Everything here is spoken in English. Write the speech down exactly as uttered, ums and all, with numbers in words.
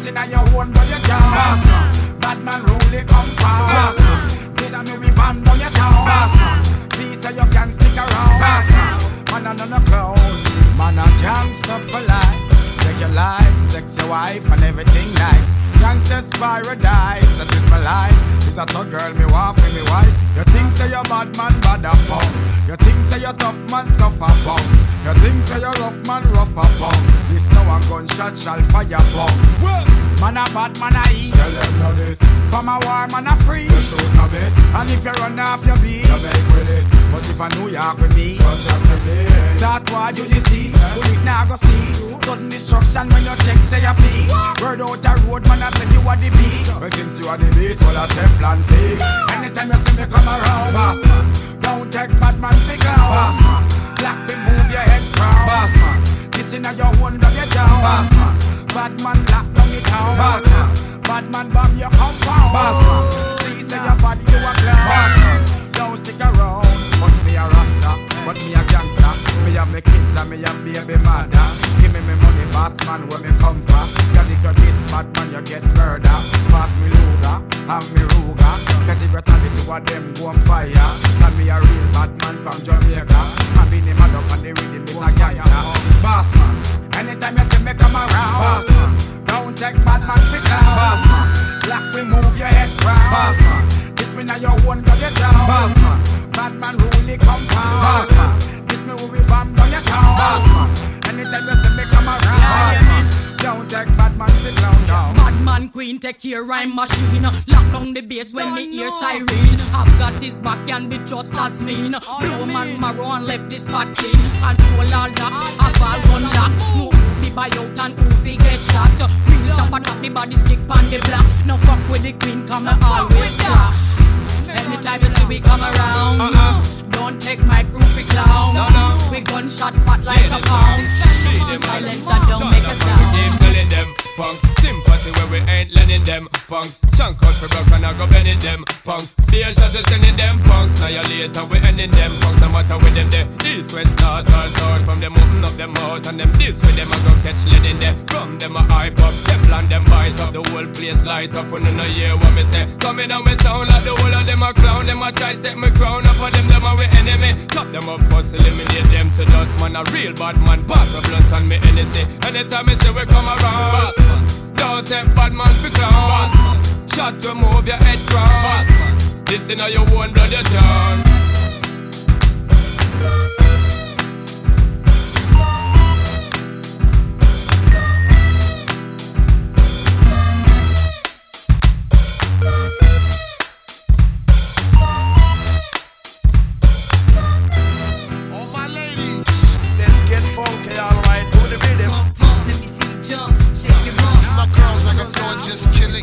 This in your own but your job. Boss man, bad man rule the compound. Boss man, this and we band on your town. Boss man, please say you can stick around. Boss man, man and on a clown. Man a gangster for life. Take your life, sex your wife and everything nice. Gangster's paradise, that is my life. Is a thug girl, me want for me wife. You think say you bad man, bad a bum. You think say you tough man, tough a bum. You think say you rough man, rough a bum. This now a gunshot shall fire bomb. Well, man a bad man a eat. Tell them now this. From a war man a free. You shoot no best. And if you run off your beat, you make with this. But if I New York with me, start war you deceive. Who it now go cease. Sudden destruction when you check say you peace. Word out a road man a say you are the beast. But since you are the beast, well a Teflon fix. Anytime you see me come around, boss man, don't take bad man fi clown. Boss man, black fi move your head proud. Boss man, this inna your own dog your down. Boss man, bad man lock down the town. Boss man, bad man bomb your compound. Boss man, please say your body you a clown. Boss man, don't stick around. But me a rasta, but me a gangster. Me have me kids and me have baby mother. Give me me money, boss man, where me come from. Cause if you're this bad man, you get murder. Pass me Luga, have me Ruga. Cause if you turn it to a them go on fire. Cause me a real bad man from Jamaica. I been the mad up on the rhythm, it's a gangster. Boss man, anytime you see me come around. Boss man, don't take bad man fi clown. Boss man, black we move your head round. Boss man, this me now your own got your down. Boss man, bad man rule the compound. Boss man, this me will be bomb down your town. Boss man, anytime you see me come around. Boss man, don't take bad man fi clown down. Bad man queen take your rhyme machine. Lock down the bass when me hear siren. I've got his back and be just as mean. Blow man marrow and left this spot clean. Control all that, have all gun lock. No who buy out and who fi get shot. Real top and top the body stick on the block. No fuck with the queen, come and always crack. Anytime you see we come around, uh-uh. don't take my crew for clown. No, no. We gunshot fat like yeah, a pound. Silence and don't make a sound. We keep telling them punks, sympathy where we ain't lending them punks. Chunk out for broke and I go bending them punks. Beer shots is sending them punks. Now you later we ending them punks. No matter with them there, east, west, north or south. From them open up them mouth and them this with them I go catch lead in there. From them I hype up, Teflon them bite up. The whole place light up when you know hear what me say. Coming down me town like the whole of them a clown. Them a try take me crown up for them, them a we enemy. Chop them up, bust, eliminate them to dust. Man a real bad man, pass the blunt and me N S A. Anytime me say we come around, boss man, don't take bad man for clown. Boss man, shot to move your head crown. Boss man, this inna your own blood you turn. Just killing